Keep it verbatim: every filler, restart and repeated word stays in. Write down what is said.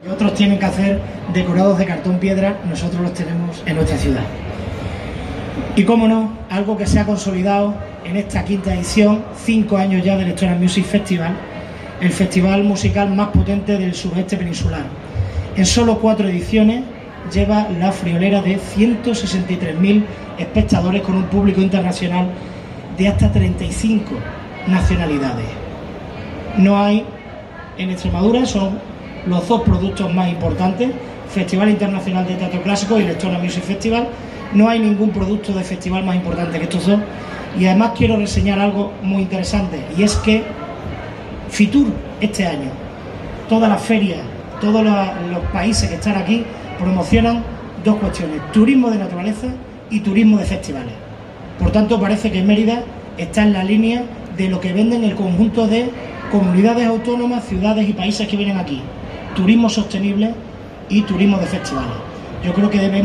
Otros tienen que hacer decorados de cartón piedra, nosotros los tenemos en nuestra ciudad. Y cómo no, algo que se ha consolidado en esta quinta edición, cinco años ya del Electronic Music Festival, el festival musical más potente del sureste peninsular. En solo cuatro ediciones lleva la friolera de ciento sesenta y tres mil espectadores con un público internacional de hasta treinta y cinco nacionalidades. No hay en Extremadura, son los dos productos más importantes, Festival Internacional de Teatro Clásico y Electronic Music Festival. No hay ningún producto de festival más importante que estos dos. Y además quiero reseñar algo muy interesante, y es que Fitur este año, todas las ferias, todos los, los países que están aquí promocionan dos cuestiones: turismo de naturaleza y turismo de festivales. Por tanto, parece que Mérida está en la línea de lo que venden el conjunto de comunidades autónomas, ciudades y países que vienen aquí: turismo sostenible y turismo de festivales. Yo creo que debemos